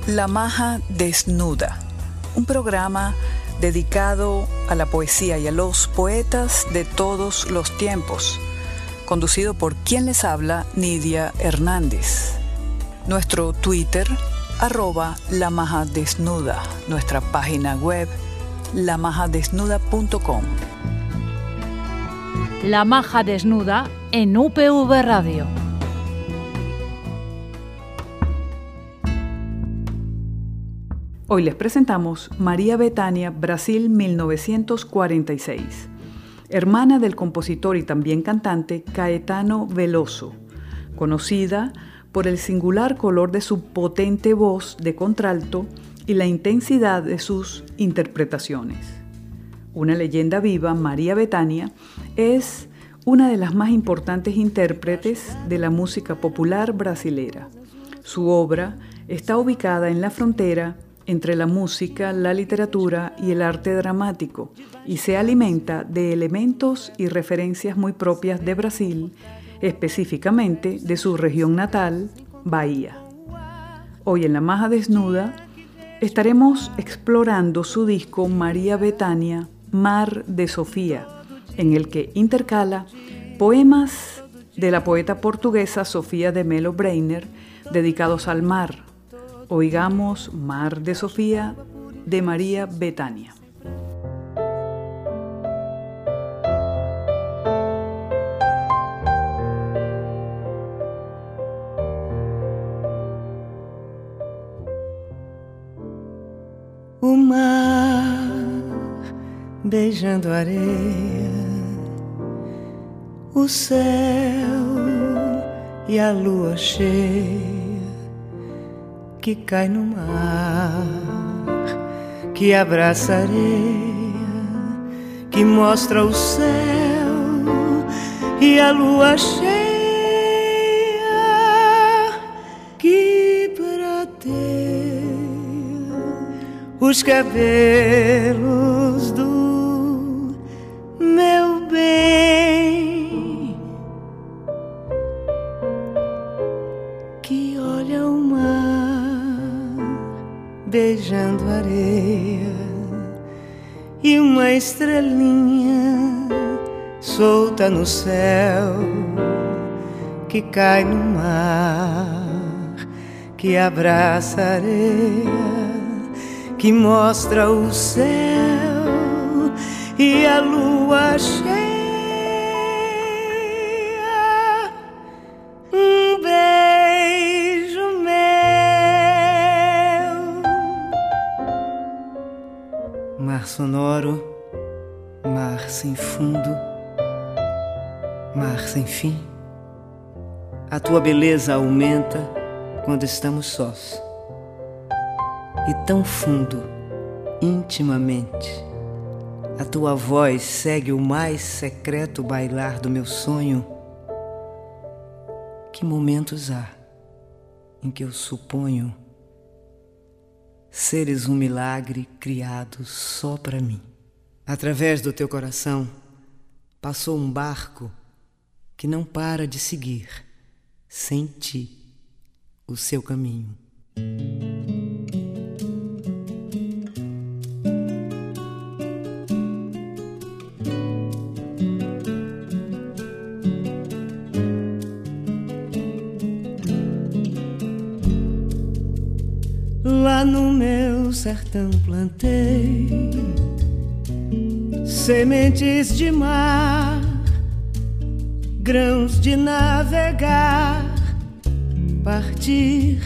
La Maja Desnuda, un programa dedicado a la poesía y a los poetas de todos los tiempos, conducido por quien les habla, Nidia Hernández. Nuestro Twitter, @LaMajaDesnuda, nuestra página web, lamajadesnuda.com. La Maja Desnuda en UPV Radio. Hoy les presentamos María Bethânia, Brasil 1946, hermana del compositor y también cantante Caetano Veloso, conocida por el singular color de su potente voz de contralto y la intensidad de sus interpretaciones. Una leyenda viva, María Bethânia es una de las más importantes intérpretes de la música popular brasilera. Su obra está ubicada en la frontera entre la música, la literatura y el arte dramático, y se alimenta de elementos y referencias muy propias de Brasil, específicamente de su región natal, Bahía. Hoy en La Maja Desnuda estaremos explorando su disco María Bethânia, Mar de Sofía, en el que intercala poemas de la poeta portuguesa Sofía de Mello Breyner dedicados al mar. Oigamos Mar de Sofía de María Bethânia. O mar beijando a areia, o céu e a lua cheia que cai no mar, que abraça a areia, que mostra o céu e a lua cheia que prateia os cabelos do meu bem, que olha o mar beijando a areia e uma estrelinha solta no céu que cai no mar, que abraça a areia, que mostra o céu e a lua cheia. Um beijo meu, mar sonoro, mar sem fundo, mar sem fim. A tua beleza aumenta quando estamos sós, e tão fundo, intimamente, a tua voz segue o mais secreto bailar do meu sonho. Que momentos há em que eu suponho seres um milagre criado só para mim. Através do teu coração passou um barco que não para de seguir, sem ti, o seu caminho. Lá no meu sertão plantei sementes de mar, grãos de navegar, partir.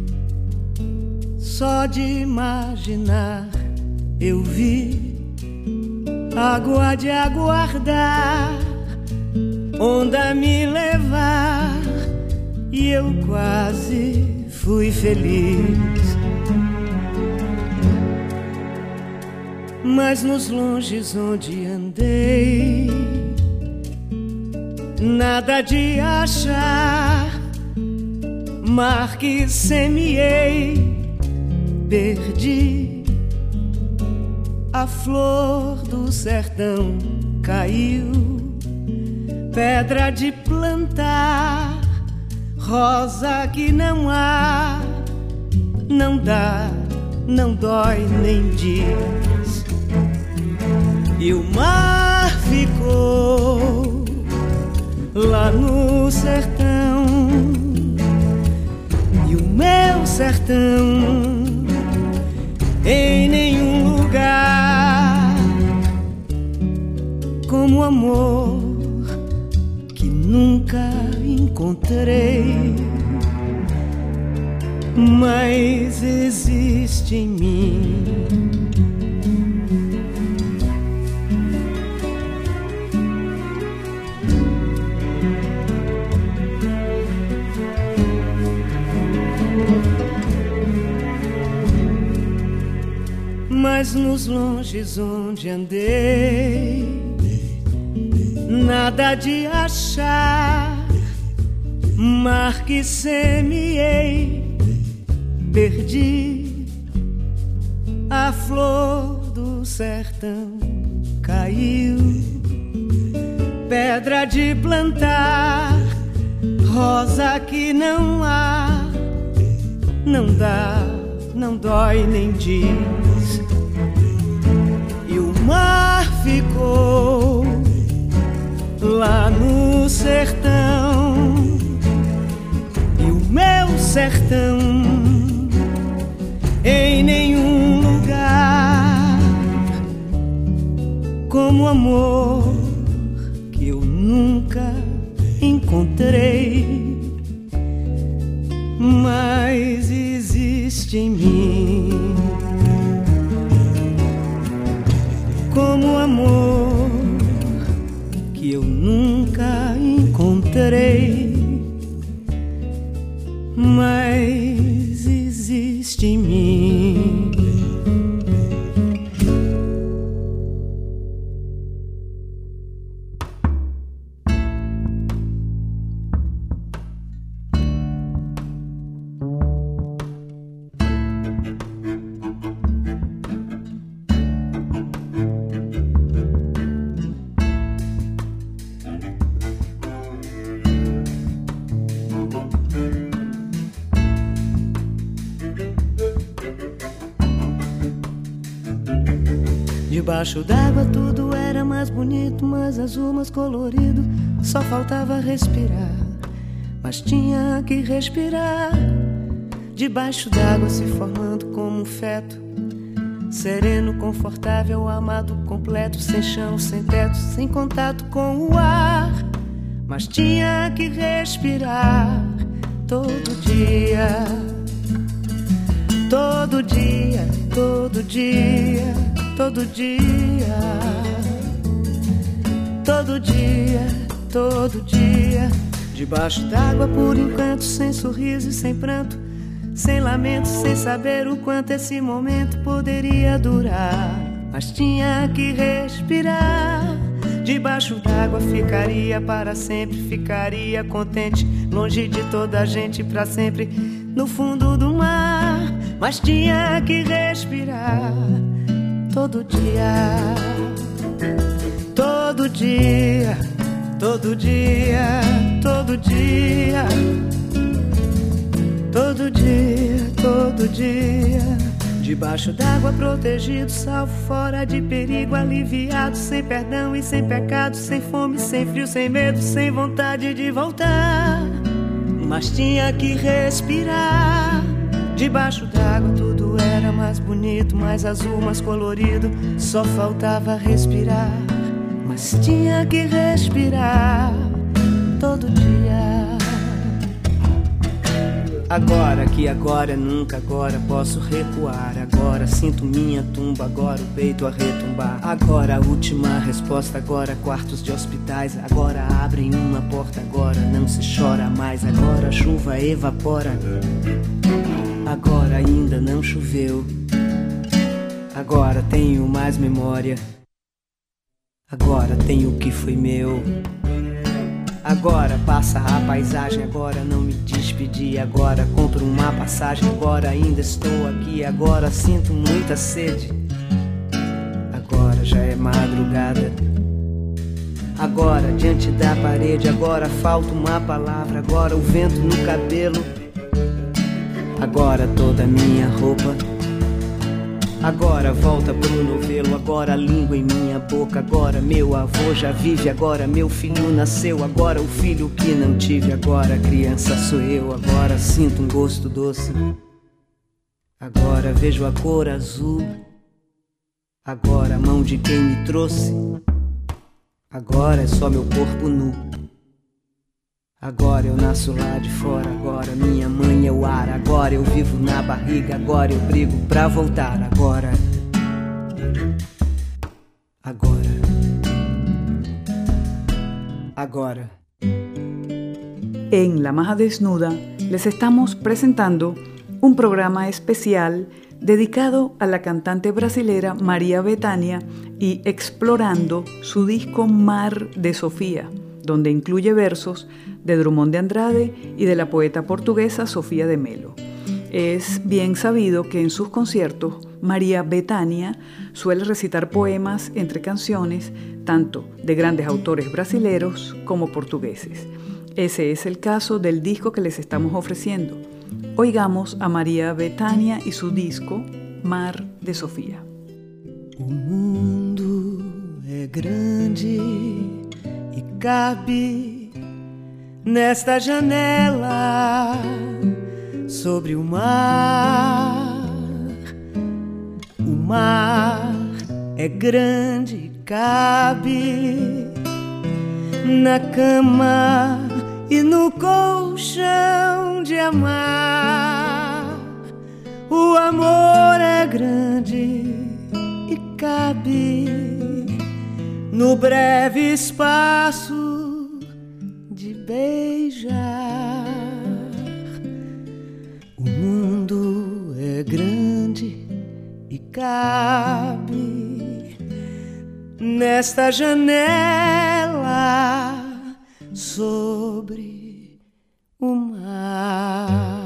Só de imaginar eu vi água de aguardar, onda me levar, e eu quase fui feliz. Mas nos longes onde andei, nada de achar, mar que semeei, perdi. A flor do sertão caiu, pedra de plantar, rosa que não há, não dá, não dói nem diz. E o mar ficou lá no sertão, e o meu sertão em nenhum lugar como o amor que nunca encontrei, mas existe em mim. Mas nos longes onde andei, nada de achar mar que semeei, perdi a flor do sertão, caiu pedra de plantar, rosa que não há, não dá, não dói nem diz. E o mar ficou lá no sertão, e o meu sertão em nenhum lugar como o amor que eu nunca encontrei, mas existe em mim. Como o amor que eu nunca encontrei, mas existe em mim. Debaixo d'água tudo era mais bonito, mais azul, mais colorido. Só faltava respirar, mas tinha que respirar. Debaixo d'água se formando como um feto, sereno, confortável, amado, completo, sem chão, sem teto, sem contato com o ar. Mas tinha que respirar todo dia, todo dia, todo dia, todo dia, todo dia, todo dia. Debaixo d'água por encanto, sem sorriso e sem pranto, sem lamento, sem saber o quanto esse momento poderia durar. Mas tinha que respirar. Debaixo d'água ficaria para sempre, ficaria contente, longe de toda a gente pra sempre, no fundo do mar. Mas tinha que respirar todo dia, todo dia, todo dia, todo dia, todo dia, todo dia. Debaixo d'água protegido, salvo fora de perigo, aliviado, sem perdão e sem pecado, sem fome, sem frio, sem medo, sem vontade de voltar. Mas tinha que respirar. Debaixo d'água tudo era mais bonito, mais azul, mais colorido. Só faltava respirar. Mas tinha que respirar todo dia. Agora que agora é nunca, agora posso recuar. Agora sinto minha tumba, agora o peito a retumbar. Agora a última resposta, agora quartos de hospitais. Agora abrem uma porta, agora não se chora mais. Agora a chuva evapora, agora ainda não choveu. Agora tenho mais memória, agora tenho o que foi meu. Agora passa a paisagem, agora não me despedi. Agora compro uma passagem, agora ainda estou aqui. Agora sinto muita sede, agora já é madrugada. Agora diante da parede, agora falta uma palavra. Agora o vento no cabelo, agora toda minha roupa. Agora volta pro novelo, agora a língua em minha boca. Agora meu avô já vive, agora meu filho nasceu. Agora o filho que não tive, agora a criança sou eu. Agora sinto um gosto doce, agora vejo a cor azul. Agora a mão de quem me trouxe, agora é só meu corpo nu. Agora eu nasço lá de fora, agora minha mãe é o ar. Agora eu vivo na barriga, agora eu brigo pra voltar. Agora, agora. En La Maja Desnuda les estamos presentando un programa especial dedicado a la cantante brasilera María Bethânia y explorando su disco Mar de Sofía, donde incluye versos de Drummond de Andrade y de la poeta portuguesa Sofía de Mello. Es bien sabido que en sus conciertos María Bethânia suele recitar poemas entre canciones tanto de grandes autores brasileros como portugueses. Ese es el caso del disco que les estamos ofreciendo. Oigamos a María Bethânia y su disco Mar de Sofía. O mundo é grande e cabe nesta janela sobre o mar. O mar é grande e cabe na cama e no colchão de amar. O amor é grande e cabe no breve espaço de beijar. O mundo é grande e cabe nesta janela sobre o mar.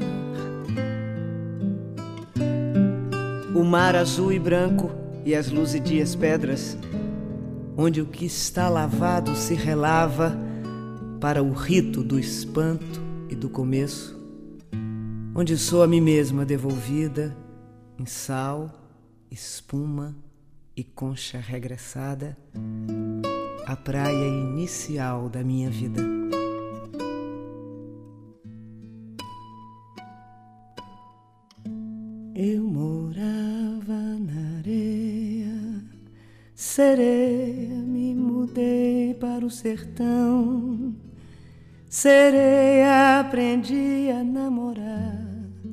O mar azul e branco e as luzidias pedras, onde o que está lavado se relava para o rito do espanto e do começo, onde sou a mim mesma devolvida em sal, espuma e concha regressada, a praia inicial da minha vida. Eu morava na areia, sereia, me mudei para o sertão. Sereia, aprendi a namorar.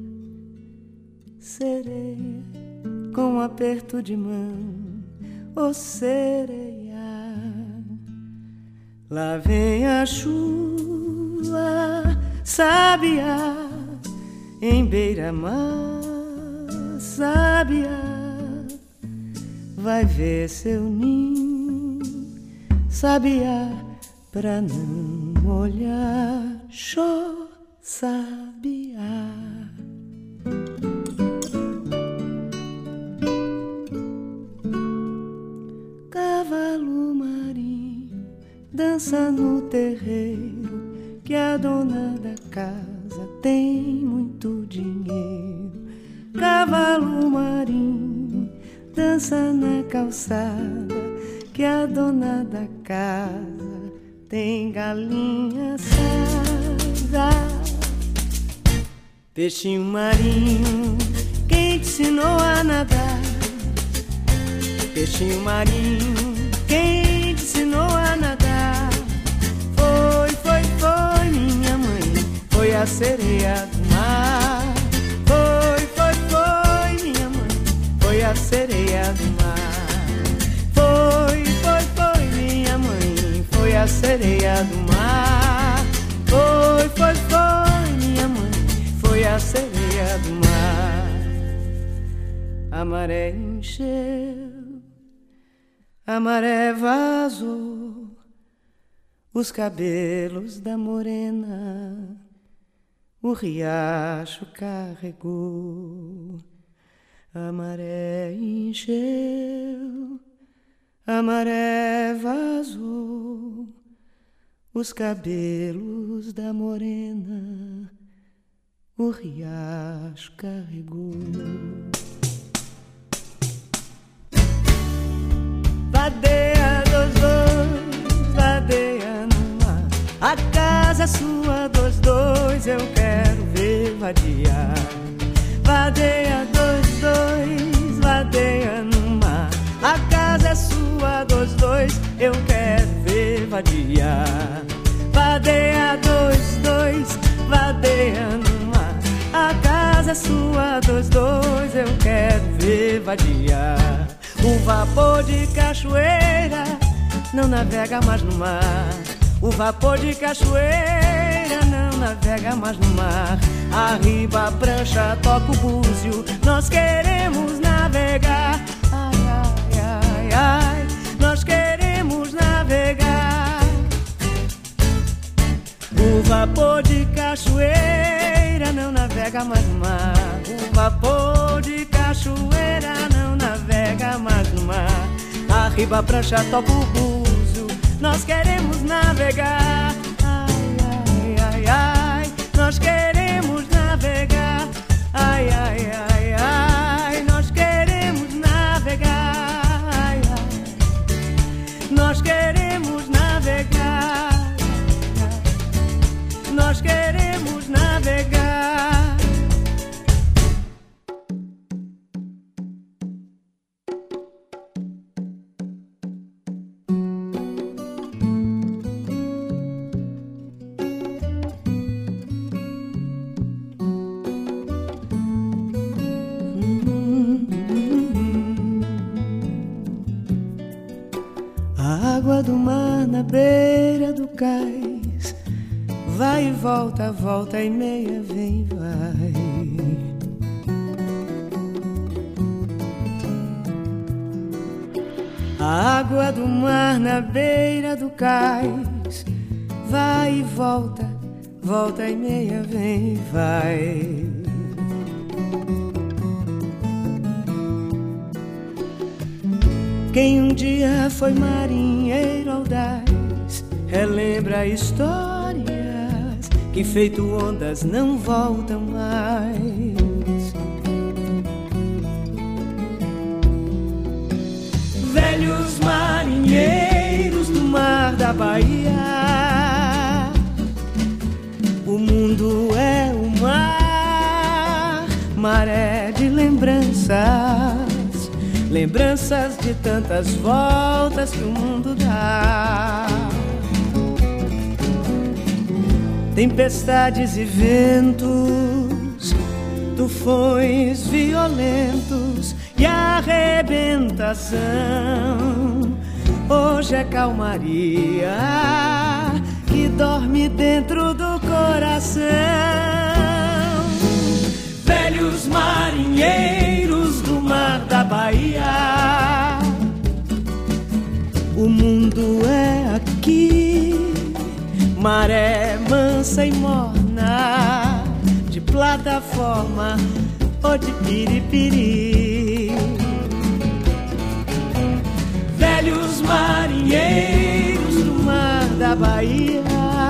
Sereia, com um aperto de mão, ô sereia. Lá vem a chuva, sabiá, em beira-mar, sabiá. Vai ver seu ninho, sabiá, pra não molhar, xô, sabiá. Cavalo marinho dança no terreiro, que a dona da casa tem muito dinheiro. Cavalo marinho dança na calçada, que a dona da casa tem galinha assada. Peixinho marinho, quem te ensinou a nadar? Peixinho marinho, quem te ensinou a nadar? Foi, foi, foi minha mãe, foi a sereia do mar. Foi, foi, foi minha mãe, foi a sereia do mar. Foi, foi, foi minha mãe, foi a sereia do mar. Foi, foi, foi minha mãe, foi a sereia do mar. A maré encheu, a maré vazou os cabelos da morena, o riacho carregou. A maré encheu, a maré vazou os cabelos da morena, o riacho carregou. Vadeia dos dois, vadeia no mar. A casa é sua dos dois, eu quero ver vadear. Vadeia dos dois, vadeia no mar. A casa é sua dos dois, eu quero ver vadear. Vadeia dos dois, vadeia no mar. A casa é sua dos dois, eu quero ver vadear. O vapor de cachoeira não navega mais no mar. O vapor de cachoeira não navega mais no mar. Arriba a prancha, toca o búzio, nós queremos navegar. Ai, ai, ai, ai, nós queremos navegar. O vapor de cachoeira não navega mais no mar. O vapor de cachoeira não navega mais no mar. Arriba a prancha, toca o búzio, nós queremos navegar. Ai, ai, ai, ai, nós queremos navegar. Ai, ai, ai, ai, nós queremos navegar. Ai, ai, nós queremos navegar. Nós queremos navegar. A água do mar na beira do cais vai e volta, volta e meia, vem e vai. A água do mar na beira do cais vai e volta, volta e meia, vem e vai. Quem um dia foi marinheiro audaz relembra histórias que feito ondas não voltam mais. Velhos marinheiros do mar da Bahia, o mundo é o mar, maré de lembranças. Lembranças de tantas voltas que o mundo dá. Tempestades e ventos, tufões violentos e arrebentação. Hoje é calmaria que dorme dentro do coração. Velhos marinheiros do mar da Bahia, o mundo é aqui, maré mansa e morna, de plataforma ou de piripiri. Velhos marinheiros do mar da Bahia,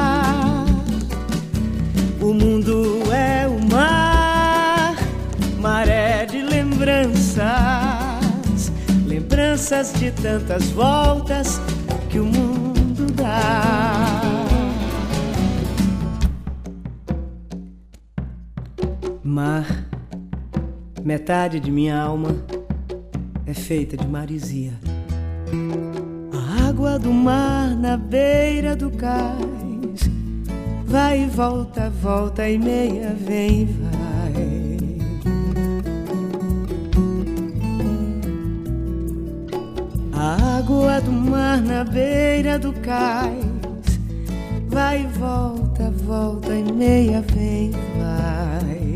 o mundo é o mar, maré de lembranças, lembranças de tantas voltas que o mundo dá. Mar, metade de minha alma é feita de marisia. A água do mar na beira do cais vai e volta, volta e meia, vem e vai. A água do mar na beira do cais vai e volta, volta e meia, vem e vai.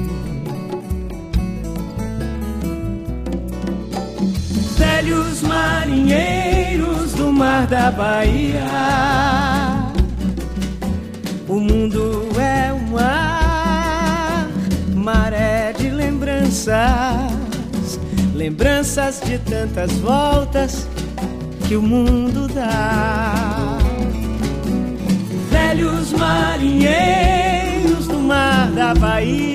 Velhos marinheiros do mar da Bahia, o mundo é um mar, maré de lembranças, lembranças de tantas voltas que o mundo dá. Velhos marinheiros do mar da Bahia,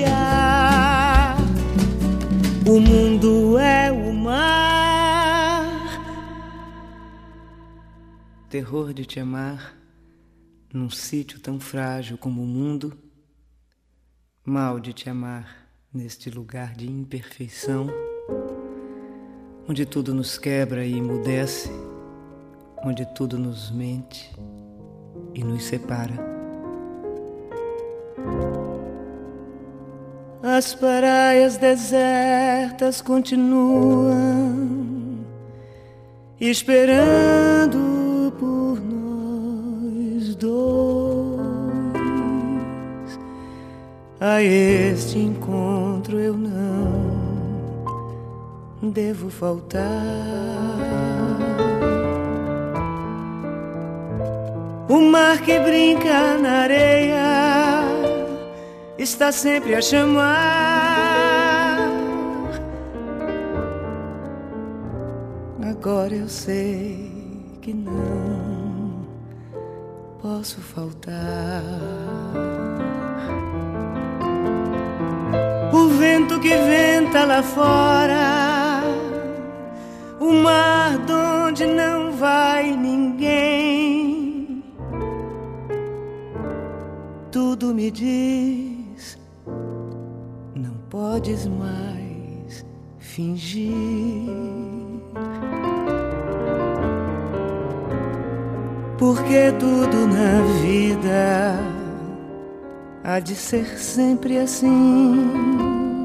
terror de te amar num sítio tão frágil como o mundo, mal de te amar neste lugar de imperfeição, onde tudo nos quebra e emudece, onde tudo nos mente e nos separa. As praias desertas continuam esperando por nós dois. A este encontro eu não devo faltar. O mar que brinca na areia está sempre a chamar. Agora eu sei que não posso faltar. O vento que venta lá fora, o mar donde não vai ninguém, tudo me diz: não podes mais fingir, porque tudo na vida há de ser sempre assim.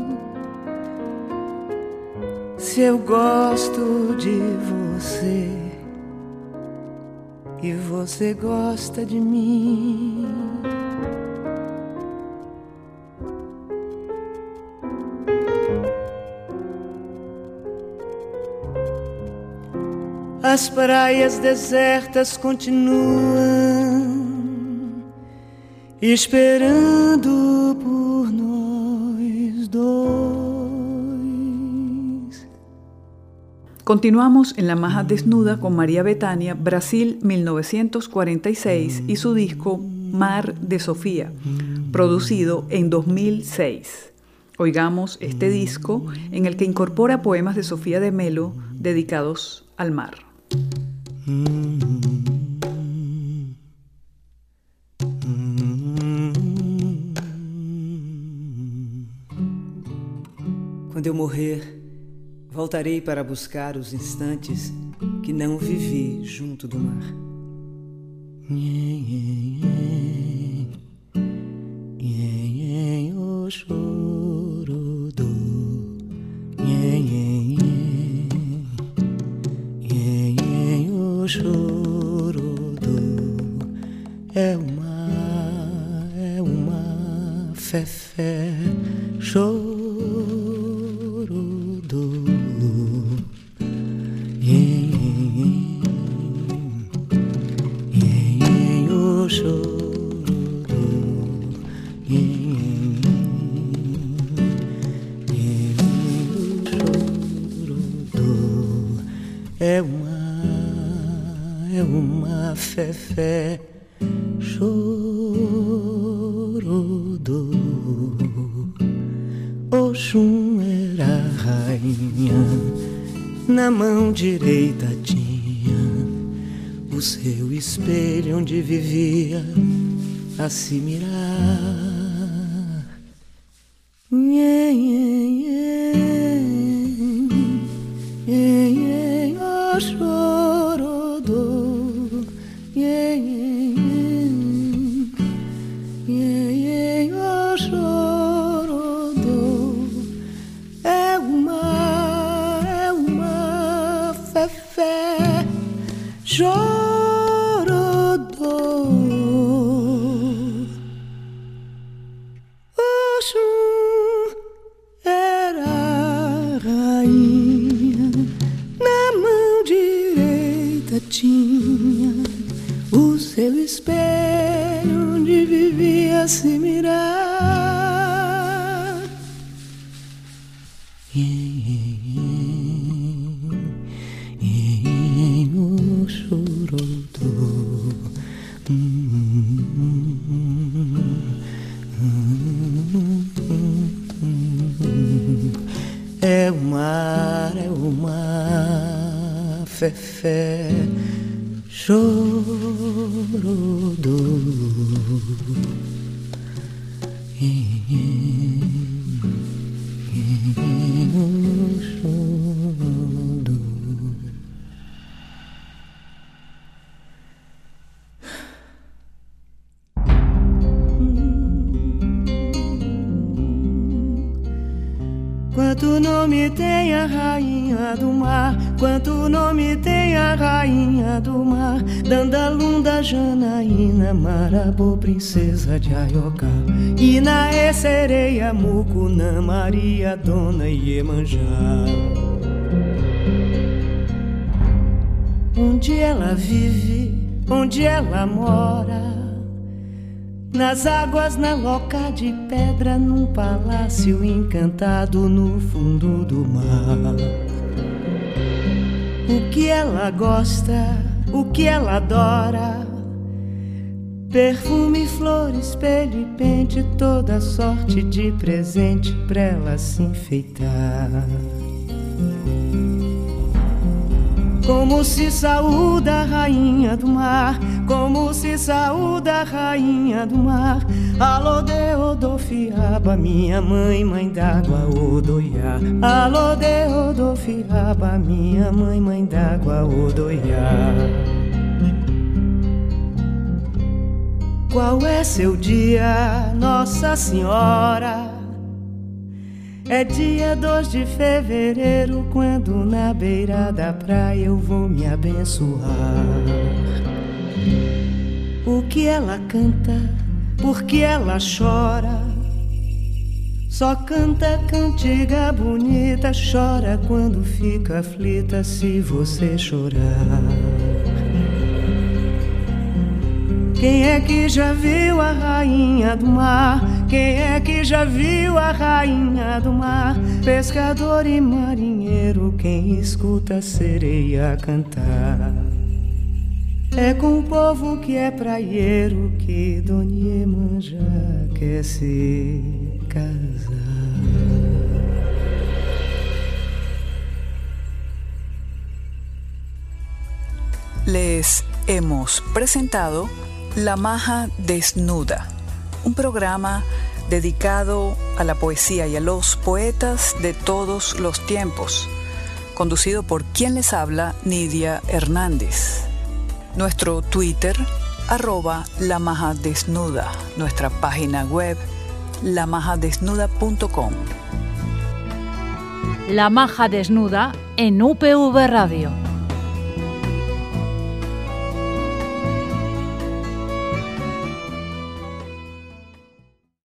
Se eu gosto de você e você gosta de mim, as praias desertas continuam esperando por nós dois. Continuamos en La Maja Desnuda con María Bethania, Brasil 1946 y su disco Mar de Sofía, producido en 2006. Oigamos este disco en el que incorpora poemas de Sofía de Mello dedicados al mar. Quando eu morrer, voltarei para buscar os instantes que não vivi junto do mar. O choro do o choro do é uma fé choro do o choro do é uma fé choro do Oxum era a rainha, na mão direita tinha o seu espelho onde vivia a se mirar. O choro do o choro do é uma fé choro do Oxum era a rainha, na mão direita tinha o seu espelho onde vivia a se mirar. O choro do é uma fé Quanto nome tem a rainha do mar, quanto nome tem a rainha do mar, Dandalunda, Janaína, Marabô, princesa de Aiocá, Inaê, Sereia, Mucunã, Maria, Dona Iemanjá. Onde ela vive, onde ela mora, nas águas, na loca de pedra, num palácio encantado no fundo do mar. O que ela gosta, o que ela adora, perfume, flores, espelho e pente, toda sorte de presente pra ela se enfeitar. Como se saúda a rainha do mar, como se saúda a rainha do mar. Alô, Deodofiaba, minha mãe, mãe d'água, Odoiá. Alô, Deodofiaba, minha mãe, mãe d'água, Odoiá. Qual é seu dia, Nossa Senhora? É dia 2 de fevereiro, quando na beira da praia eu vou me abençoar. O que ela canta, por que ela chora? Só canta cantiga bonita, chora quando fica aflita se você chorar. Quem é que já viu a rainha do mar? Quem é que já viu a rainha do mar? Pescador e marinheiro, quem escuta a sereia cantar. É com o povo que é praieiro que Dona Iemanjá quer se casar. Les hemos presentado La Maja Desnuda, un programa dedicado a la poesía y a los poetas de todos los tiempos, conducido por quien les habla, Nidia Hernández. Nuestro Twitter, @lamajadesnuda, nuestra página web, lamajadesnuda.com. La Maja Desnuda en UPV Radio.